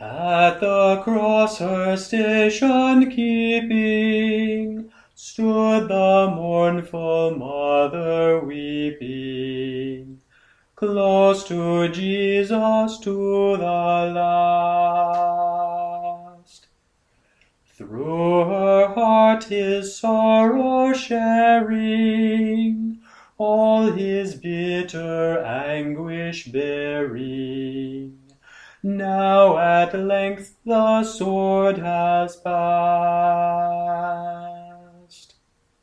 At the cross her station keeping, stood the mournful mother weeping, close to Jesus to the last. Through her heart his sorrow sharing, all his bitter anguish bearing, now at length the sword has passed.